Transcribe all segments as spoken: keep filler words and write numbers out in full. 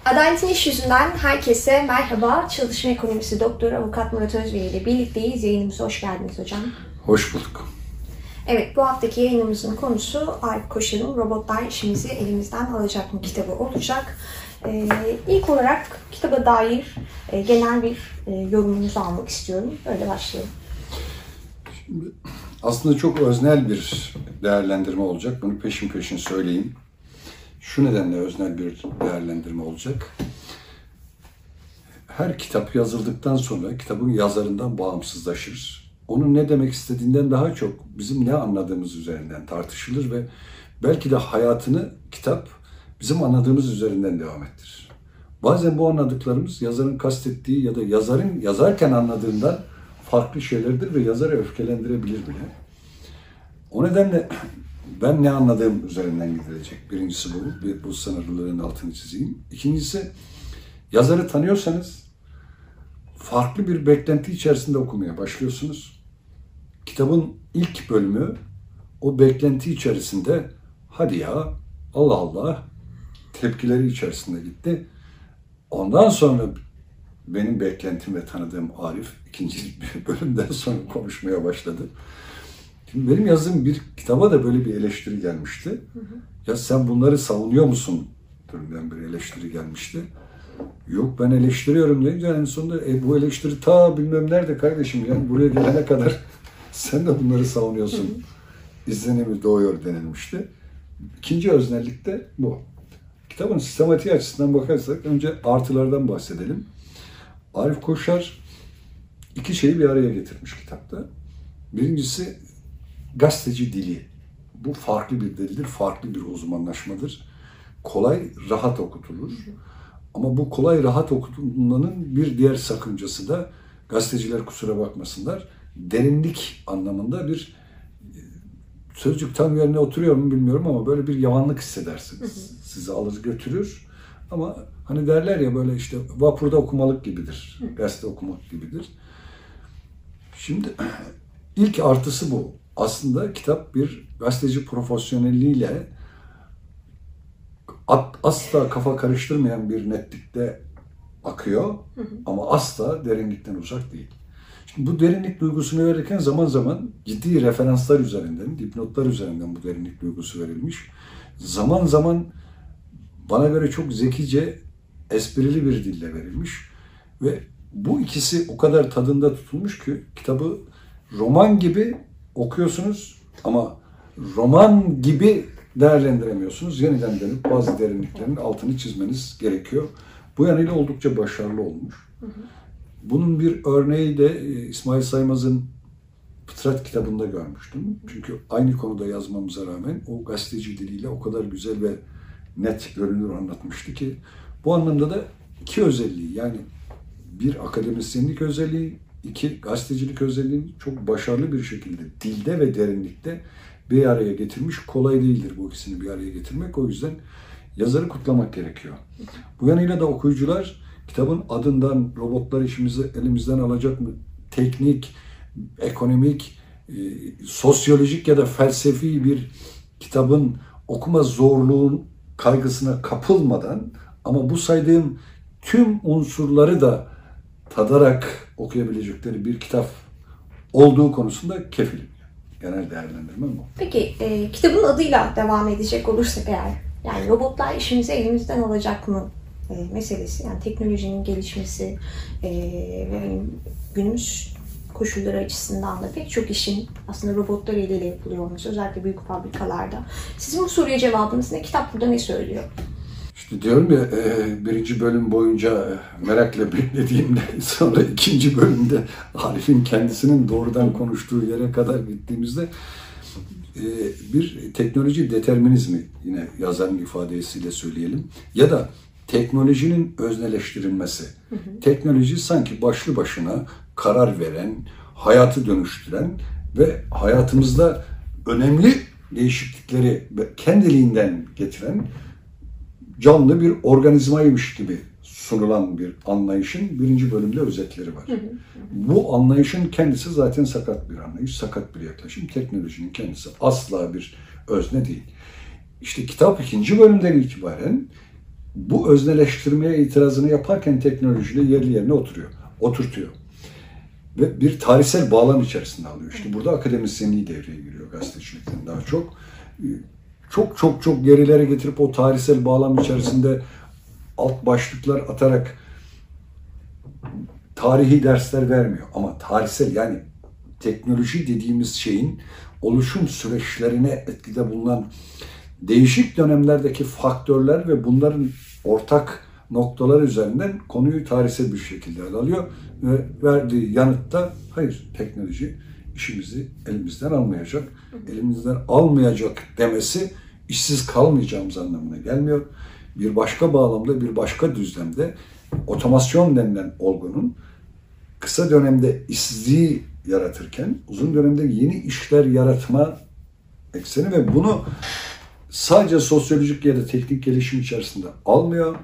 Adaletin İş Yüzünden herkese merhaba. Çalışma Ekonomisi Doktoru Avukat Murat Özbey ile birlikteyiz. Yayınımıza hoş geldiniz hocam. Hoş bulduk. Evet, bu haftaki yayınımızın konusu Arif Koşar'ın Robotlar İşimizi Elimizden Alacak mı kitabı olacak. Ee, ilk olarak kitaba dair e, genel bir e, yorumunuzu almak istiyorum. Öyle başlayalım. Şimdi, aslında çok öznel bir değerlendirme olacak. Bunu peşin peşin söyleyeyim. Şu nedenle öznel bir değerlendirme olacak. Her kitap yazıldıktan sonra kitabın yazarından bağımsızlaşır. Onun ne demek istediğinden daha çok bizim ne anladığımız üzerinden tartışılır ve belki de hayatını kitap bizim anladığımız üzerinden devam ettirir. Bazen bu anladıklarımız yazarın kastettiği ya da yazarın yazarken anladığından farklı şeylerdir ve yazarı öfkelendirebilir bile. O nedenle ben ne anladığım üzerinden gidilecek. Birincisi bu, bu sınırlılığın altını çizeyim. İkincisi, yazarı tanıyorsanız farklı bir beklenti içerisinde okumaya başlıyorsunuz. Kitabın ilk bölümü o beklenti içerisinde hadi ya Allah Allah tepkileri içerisinde gitti. Ondan sonra benim beklentim ve tanıdığım Arif ikinci bölümden sonra konuşmaya başladı. Şimdi benim yazdığım bir kitaba da böyle bir eleştiri gelmişti. Hı hı. Ya sen bunları savunuyor musun? Türünden bir eleştiri gelmişti. Yok ben eleştiriyorum deyince en sonunda e, bu eleştiri ta bilmem nerede kardeşim yani buraya gelene kadar sen de bunları savunuyorsun. Hı hı. İzlenimi doğuyor denilmişti. İkinci öznellik de bu. Kitabın sistematiği açısından bakarsak önce artılardan bahsedelim. Arif Koşar iki şeyi bir araya getirmiş kitapta. Birincisi gazeteci dili. Bu farklı bir dildir, farklı bir uzmanlaşmadır. Kolay, rahat okutulur. Ama bu kolay, rahat okutulmanın bir diğer sakıncası da gazeteciler kusura bakmasınlar. Derinlik anlamında bir sözcük tam yerine oturuyor mu bilmiyorum ama böyle bir yavanlık hissedersiniz. Sizi alır götürür. Ama hani derler ya böyle işte vapurda okumalık gibidir. Gazete okumak gibidir. Şimdi ilk artısı bu. Aslında kitap bir gazeteci profesyonelliğiyle asla kafa karıştırmayan bir netlikte akıyor. Hı hı. Ama asla derinlikten uzak değil. Şimdi bu derinlik duygusunu verirken zaman zaman ciddi referanslar üzerinden, dipnotlar üzerinden bu derinlik duygusu verilmiş. Zaman zaman bana göre çok zekice, esprili bir dille verilmiş. Ve bu ikisi o kadar tadında tutulmuş ki kitabı roman gibi okuyorsunuz ama roman gibi değerlendiremiyorsunuz. Yeniden dönüp bazı derinliklerin altını çizmeniz gerekiyor. Bu yanıyla oldukça başarılı olmuş. Hı hı. Bunun bir örneği de İsmail Saymaz'ın Fıtrat kitabında görmüştüm. Çünkü aynı konuda yazmamıza rağmen o gazeteci diliyle o kadar güzel ve net görünür anlatmıştı ki bu anlamda da iki özelliği yani bir akademisyenlik özelliği, iki gazetecilik özelliğini çok başarılı bir şekilde dilde ve derinlikte bir araya getirmiş. Kolay değildir bu ikisini bir araya getirmek. O yüzden yazarı kutlamak gerekiyor. Bu yanıyla da okuyucular kitabın adından robotlar işimizi elimizden alacak mı? Teknik, ekonomik, e, sosyolojik ya da felsefi bir kitabın okuma zorluğun kaygısına kapılmadan ama bu saydığım tüm unsurları da tadarak okuyabilecekleri bir kitap olduğu konusunda kefilim. Genel değerlendirmem bu. Peki e, kitabın adıyla devam edecek olursak eğer, yani robotlar işimizi elimizden alacak mı e, meselesi, yani teknolojinin gelişmesi e, ve günümüz koşulları açısından da pek çok işin aslında robotlar eliyle yapılıyor olması, özellikle büyük fabrikalarda. Sizin bu soruya cevabınız ne? Kitap burada ne söylüyor? İşte diyorum ya birinci bölüm boyunca merakla beklediğimde sonra ikinci bölümde Arif'in kendisinin doğrudan konuştuğu yere kadar gittiğimizde bir teknoloji determinizmi yine yazarın ifadesiyle söyleyelim ya da teknolojinin özneleştirilmesi. Hı hı. Teknoloji sanki başlı başına karar veren, hayatı dönüştüren ve hayatımızda önemli değişiklikleri kendiliğinden getiren canlı bir organizmaymış gibi sunulan bir anlayışın birinci bölümde özetleri var. Hı hı. Bu anlayışın kendisi zaten sakat bir anlayış, sakat bir yaklaşım. Teknolojinin kendisi asla bir özne değil. İşte kitap ikinci bölümden itibaren bu özneleştirmeye itirazını yaparken teknolojiyle yerli yerine oturuyor, oturtuyor. Ve bir tarihsel bağlam içerisinde alıyor. İşte burada akademisyenliği devreye giriyor gazetecilikten daha çok. Çok çok çok gerilere getirip o tarihsel bağlam içerisinde alt başlıklar atarak tarihi dersler vermiyor. Ama tarihsel, yani teknoloji dediğimiz şeyin oluşum süreçlerine etkide bulunan değişik dönemlerdeki faktörler ve bunların ortak noktalar üzerinden konuyu tarihsel bir şekilde ele alıyor ve verdiği yanıtta hayır, teknoloji işimizi elimizden almayacak. Elimizden almayacak demesi işsiz kalmayacağımız anlamına gelmiyor. Bir başka bağlamda, bir başka düzlemde otomasyon denilen olgunun kısa dönemde işsizliği yaratırken uzun dönemde yeni işler yaratma ekseni ve bunu sadece sosyolojik ya da teknik gelişim içerisinde almıyor.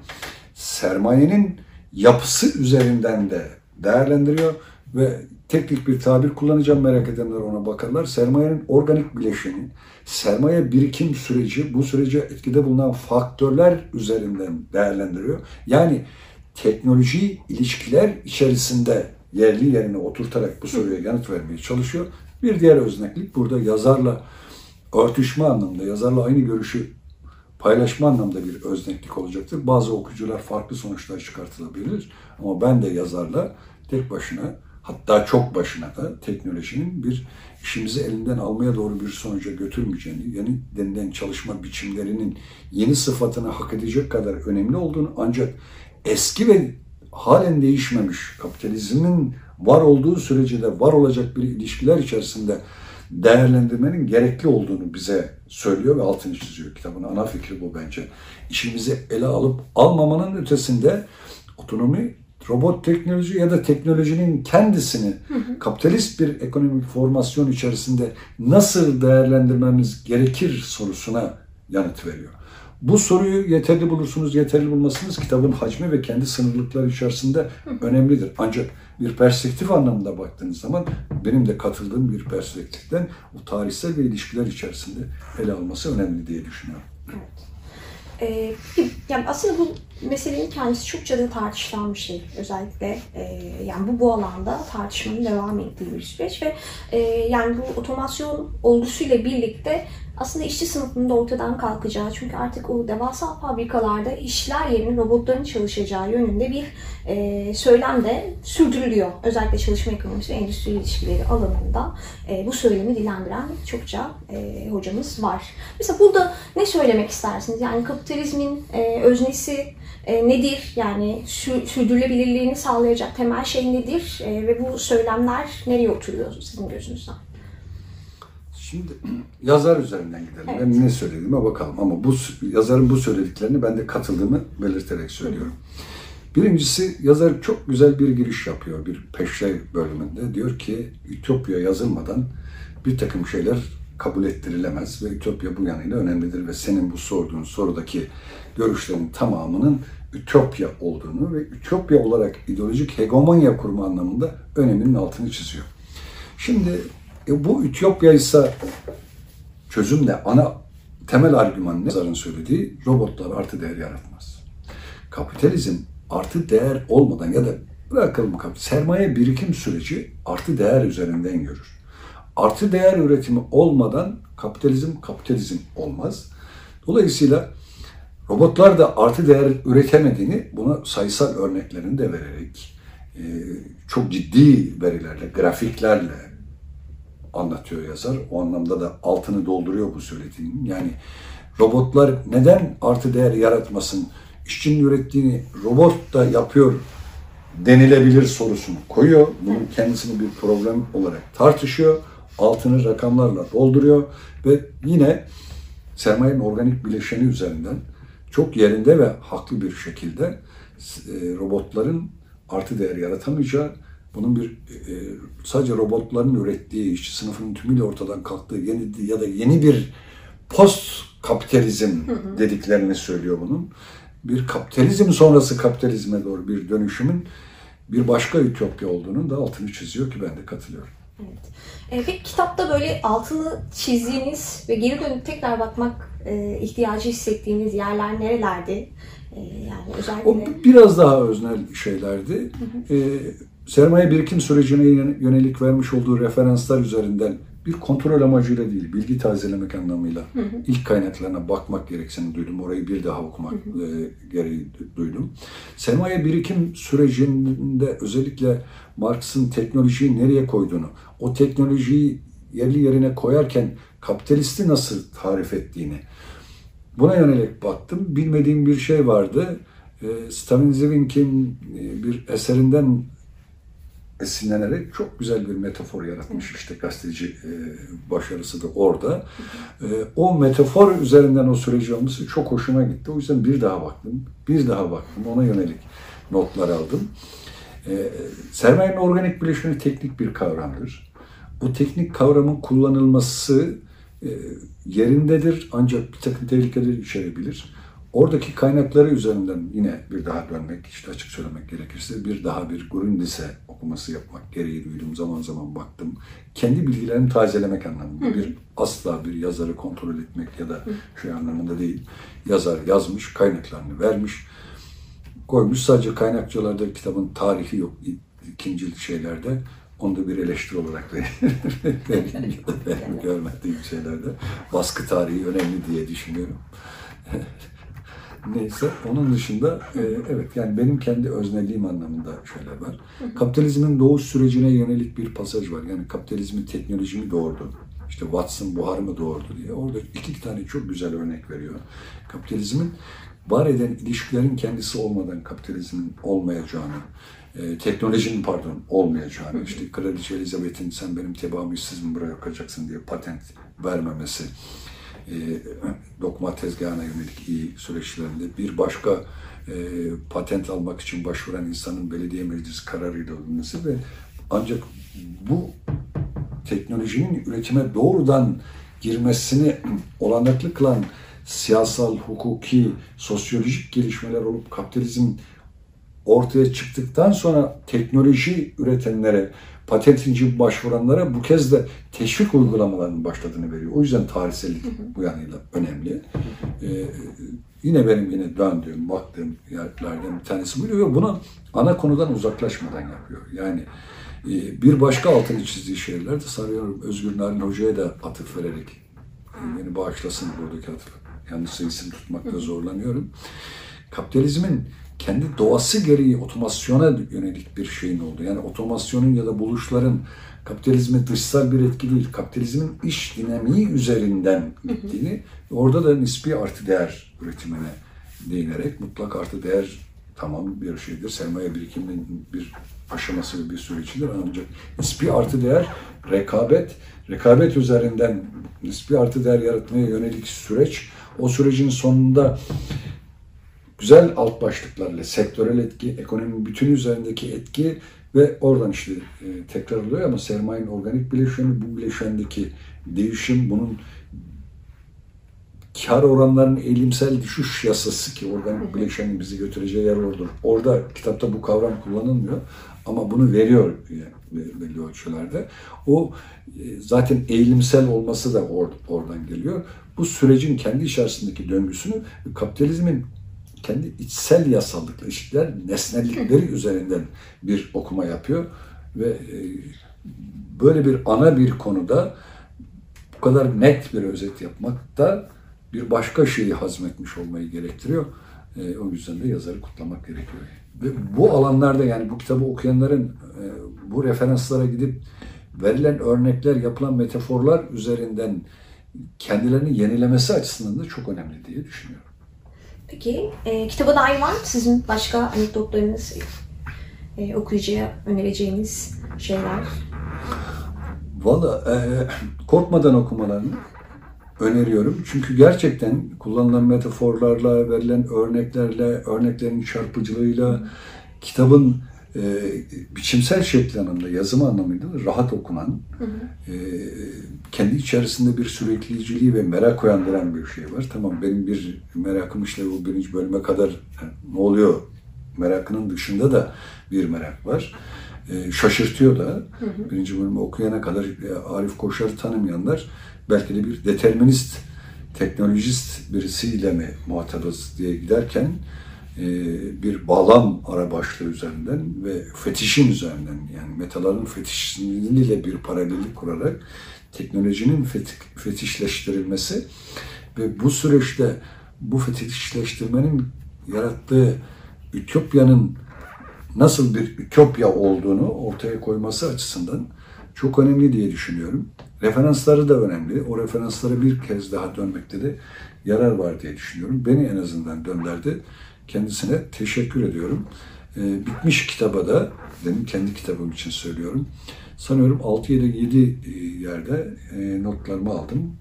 Sermayenin yapısı üzerinden de değerlendiriyor ve teknik bir tabir kullanacağım, merak edenler ona bakarlar. Sermayenin organik bileşeni, sermaye birikim süreci, bu sürece etkide bulunan faktörler üzerinden değerlendiriyor. Yani teknoloji ilişkiler içerisinde yerli yerine oturtarak bu soruya yanıt vermeye çalışıyor. Bir diğer özneklik burada yazarla örtüşme anlamında, yazarla aynı görüşü paylaşma anlamda bir özneklik olacaktır. Bazı okuyucular farklı sonuçlar çıkartılabilir ama ben de yazarla tek başına, hatta çok başına da teknolojinin bir işimizi elinden almaya doğru bir sonuca götürmeyeceğini, yeni denilen çalışma biçimlerinin yeni sıfatını hak edecek kadar önemli olduğunu, ancak eski ve halen değişmemiş kapitalizmin var olduğu sürece de var olacak bir ilişkiler içerisinde değerlendirmenin gerekli olduğunu bize söylüyor ve altını çiziyor. Kitabın ana fikri bu bence. İşimizi ele alıp almamanın ötesinde otonomi, robot teknoloji ya da teknolojinin kendisini hı hı. kapitalist bir ekonomik formasyon içerisinde nasıl değerlendirmemiz gerekir sorusuna yanıt veriyor. Bu soruyu yeterli bulursunuz, yeterli bulmazsınız. Kitabın hacmi ve kendi sınırlıkları içerisinde önemlidir. Ancak bir perspektif anlamında baktığınız zaman benim de katıldığım bir perspektiften o tarihsel ve ilişkiler içerisinde ele alması önemli diye düşünüyorum. Evet. Ee, yani aslında bu meselenin kendisi çokça da tartışılan bir şey. Özellikle e, yani bu bu alanda tartışmanın devam ettiği bir süreç ve e, yani bu otomasyon olgusuyla birlikte aslında işçi sınıfının da ortadan kalkacağı, çünkü artık o devasa fabrikalarda işler yerine robotların çalışacağı yönünde bir e, söylem de sürdürülüyor. Özellikle çalışma ekonomisi ve endüstri ilişkileri alanında e, bu söylemi dillendiren çokça e, hocamız var. Mesela burada ne söylemek istersiniz? Yani kapitalizmin e, öznesi e, nedir? Yani sü- sürdürülebilirliğini sağlayacak temel şey nedir? E, ve bu söylemler nereye oturuyor sizin gözünüzden? Şimdi yazar üzerinden gidelim. Evet. Ben ne söylediğime bakalım ama bu yazarın bu söylediklerini ben de katıldığımı belirterek söylüyorum. Hı. Birincisi, yazar çok güzel bir giriş yapıyor bir peşrev bölümünde. Diyor ki Ütopya yazılmadan bir takım şeyler kabul ettirilemez ve Ütopya bu yanıyla önemlidir ve senin bu sorduğun sorudaki görüşlerin tamamının Ütopya olduğunu ve Ütopya olarak ideolojik hegemonya kurma anlamında öneminin altını çiziyor. Şimdi E bu Ütopya ise çözüm ne? Ana temel argüman ne? Yazarın söylediği, robotlar artı değer yaratmaz. Kapitalizm artı değer olmadan ya da bırakalım sermaye birikim süreci artı değer üzerinden yürür. Artı değer üretimi olmadan kapitalizm kapitalizm olmaz. Dolayısıyla robotlar da artı değer üretemediğini buna sayısal örneklerini de vererek çok ciddi verilerle, grafiklerle anlatıyor yazar. O anlamda da altını dolduruyor bu söylediğinin. Yani robotlar neden artı değer yaratmasın, işçinin ürettiğini robot da yapıyor denilebilir sorusunu koyuyor. Bunun kendisini bir problem olarak tartışıyor. Altını rakamlarla dolduruyor ve yine sermayenin organik bileşeni üzerinden çok yerinde ve haklı bir şekilde robotların artı değer yaratamayacağı, bunun bir e, sadece robotların ürettiği, işçi sınıfının tümüyle ortadan kalktığı yeni ya da yeni bir post kapitalizm dediklerini söylüyor bunun. Bir kapitalizm sonrası kapitalizme doğru bir dönüşümün bir başka ütopya olduğunun da altını çiziyor ki ben de katılıyorum. Evet. E, peki kitapta böyle altını çizdiğiniz ve geri dönüp tekrar bakmak e, ihtiyacı hissettiğiniz yerler nerelerdi? E, yani özellikle... O biraz daha öznel şeylerdi. Hı hı. E, sermaye birikim sürecine yönelik vermiş olduğu referanslar üzerinden bir kontrol amacıyla değil, bilgi tazelemek anlamıyla hı hı. ilk kaynaklarına bakmak gereksinini duydum. Orayı bir daha okumak hı hı. E, gereği duydum. Sermaye birikim sürecinde özellikle Marx'ın teknolojiyi nereye koyduğunu, o teknolojiyi yerli yerine koyarken kapitalisti nasıl tarif ettiğini, buna yönelik baktım. Bilmediğim bir şey vardı. E, Stalin Zwick'in e, bir eserinden esinlenerek çok güzel bir metafor yaratmış. İşte gazeteci e, başarısı da orada. E, o metafor üzerinden o süreci olması çok hoşuma gitti. O yüzden bir daha baktım, bir daha baktım. Ona yönelik notlar aldım. E, sermayenin organik bileşeni teknik bir kavramdır. Bu teknik kavramın kullanılması e, yerindedir ancak bir takım tehlikeleri içerebilir. Oradaki kaynakları üzerinden yine bir daha dönmek, işte açık söylemek gerekirse bir daha bir Grundrisse okuması yapmak gereği duydum. Zaman zaman baktım. Kendi bilgilerimi tazelemek anlamında. Hı. Bir asla bir yazarı kontrol etmek ya da şey anlamında değil. Yazar yazmış, kaynaklarını vermiş, koymuş. Sadece kaynakçalarda kitabın tarihi yok. İkinci şeylerde. Onu da bir eleştiri olarak benim görmediğim şeylerde. Baskı tarihi önemli diye düşünüyorum. Neyse, onun dışında e, evet yani benim kendi öznelliğim anlamında şeyler var. Kapitalizmin doğuş sürecine yönelik bir pasaj var. Yani kapitalizmin teknoloji mi doğurdu? İşte Watson buhar mı doğurdu diye. Orada iki tane çok güzel örnek veriyor. Kapitalizmin var eden ilişkilerin kendisi olmadan kapitalizmin olmayacağını, e, teknolojinin pardon olmayacağını, işte Kraliçe Elizabeth'in sen benim tebaamı işsiz mi bırakacaksın diye patent vermemesi, E, dokuma tezgahına yönelik iyi süreçlerinde bir başka e, patent almak için başvuran insanın belediye meclisi kararıyla alınması ve ancak bu teknolojinin üretime doğrudan girmesini olanaklı kılan siyasal, hukuki, sosyolojik gelişmeler olup kapitalizm ortaya çıktıktan sonra teknoloji üretenlere, patentinci başvuranlara bu kez de teşvik uygulamalarının başladığını veriyor. O yüzden tarihsellik bu yanıyla önemli. Ee, yine benim yine döndüğüm, baktığım yerlerden bir tanesi buydu ve bunu ana konudan uzaklaşmadan yapıyor. Yani e, bir başka altını çizdiği şeyler de sanıyorum Özgür Narin Hoca'ya da atıf vererek, e, beni bağışlasın buradaki atıf, yanlışsa isim tutmakta zorlanıyorum. Kapitalizmin kendi doğası gereği otomasyona yönelik bir şeyin oldu. Yani otomasyonun ya da buluşların kapitalizme dışsal bir etki değil, kapitalizmin iş dinamiği üzerinden gittiğini, orada da nispi artı değer üretimine değinerek mutlak artı değer tamam bir şeydir. Sermaye birikiminin bir aşaması ve bir sürecidir. Ancak nispi artı değer, rekabet, rekabet üzerinden nispi artı değer yaratmaya yönelik süreç, o sürecin sonunda güzel alt başlıklarla sektörel etki, ekonominin bütünü üzerindeki etki ve oradan işte e, tekrar oluyor ama sermayenin organik bileşeni, bu bileşendeki değişim, bunun kar oranlarının eğilimsel düşüş yasası ki organik bileşenin bizi götüreceği yer oradır. Orada kitapta bu kavram kullanılmıyor ama bunu veriyor belli ölçülerde. O e, zaten eğilimsel olması da or, oradan geliyor. Bu sürecin kendi içerisindeki döngüsünü kapitalizmin kendi içsel yasallıkla ilişkiler, nesnellikleri üzerinden bir okuma yapıyor ve e, böyle bir ana bir konuda bu kadar net bir özet yapmak da bir başka şeyi hazmetmiş olmayı gerektiriyor. E, o yüzden de yazarı kutlamak gerekiyor. Ve bu alanlarda yani bu kitabı okuyanların e, bu referanslara gidip verilen örnekler, yapılan metaforlar üzerinden kendilerini yenilemesi açısından da çok önemli diye düşünüyorum. Peki, e, kitaba dair var mı sizin başka anekdotlarınız, e, okuyucuya önereceğiniz şeyler? Valla e, korkmadan okumalarını öneriyorum. Çünkü gerçekten kullanılan metaforlarla, verilen örneklerle, örneklerin çarpıcılığıyla, kitabın e, biçimsel şekli anlamında, yazımı anlamıyla rahat okunan, hı hı. E, kendi içerisinde bir sürükleyiciliği ve merak uyandıran bir şey var. Tamam benim bir merakım işte bu birinci bölüme kadar yani, ne oluyor merakının dışında da bir merak var. e, şaşırtıyor da. Hı hı. Birinci bölümü okuyana kadar e, Arif Koşar'ı tanımayanlar belki de bir determinist, teknolojist birisiyle mi muhatabız diye giderken e, bir bağlam ara başlığı üzerinden ve fetişin üzerinden, yani metaların fetişiyle bir paralellik kurarak teknolojinin fet- fetişleştirilmesi ve bu süreçte bu fetişleştirmenin yarattığı ütopyanın nasıl bir ütopya olduğunu ortaya koyması açısından çok önemli diye düşünüyorum. Referansları da önemli. O referanslara bir kez daha dönmekte de yarar var diye düşünüyorum. Beni en azından döndürdü. Kendisine teşekkür ediyorum. Ee, bitmiş kitaba da, benim kendi kitabım için söylüyorum. Sanıyorum altı ya da yedi yerde e, notlarımı aldım.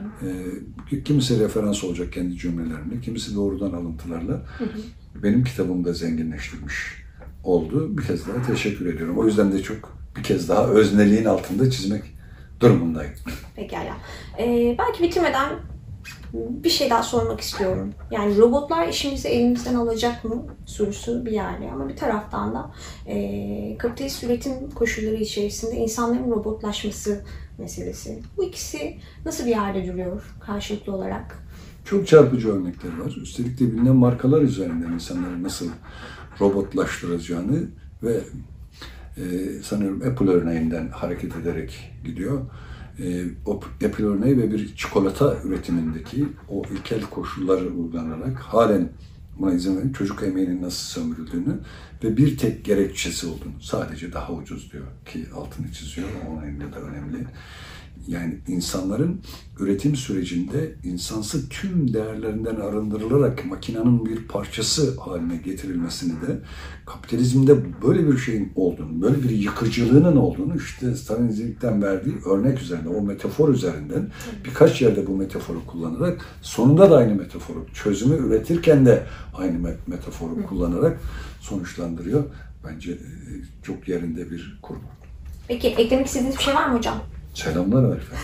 E, kimisi referans olacak kendi cümlelerimle, kimisi doğrudan alıntılarla. Hı hı. Benim kitabımı da zenginleştirmiş oldu. Bir kez daha teşekkür ediyorum. O yüzden de çok bir kez daha özneliğin altında çizmek durumundayım. Pekala. Ee, belki bitirmeden bir şey daha sormak istiyorum. Yani robotlar işimizi elimizden alacak mı sorusu bir yerde, ama bir taraftan da e, kapitalist üretim koşulları içerisinde insanların robotlaşması meselesi. Bu ikisi nasıl bir yerde duruyor karşılıklı olarak? Çok çarpıcı örnekler var. Üstelik de bilinen markalar üzerinden insanları nasıl robotlaştıracağını ve e, sanıyorum Apple örneğinden hareket ederek gidiyor. E, o Apple örneği ve bir çikolata üretimindeki o ilkel koşulları uygulanarak halen buna izin verin, çocuk emeğinin nasıl sömürüldüğünü ve bir tek gerekçesi olduğunu, sadece daha ucuz diyor ki altını çiziyor, o önemli de önemli. Yani insanların üretim sürecinde insansı tüm değerlerinden arındırılarak makinenin bir parçası haline getirilmesini de kapitalizmde böyle bir şeyin olduğunu, böyle bir yıkıcılığının olduğunu işte Stalinizm'den verdiği örnek üzerinden, o metafor üzerinden birkaç yerde bu metaforu kullanarak sonunda da aynı metaforu, çözümü üretirken de aynı metaforu kullanarak sonuçlandırıyor. Bence çok yerinde bir kurgu. Peki eklemek istediğiniz bir şey var mı hocam? Selamlar Arife.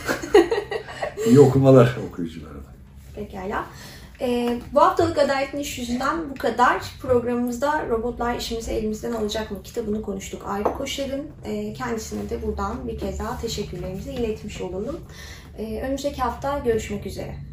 İyi okumalar okuyuculara da. Pekala. Ee, bu haftalık Adaletin İş Yüzünden bu kadar. Programımızda robotlar işimizi elimizden alacak mı kitabını konuştuk. Arif Koşar'ın e, kendisine de buradan bir kez daha teşekkürlerimizi iletmiş olalım. E, önümüzdeki hafta görüşmek üzere.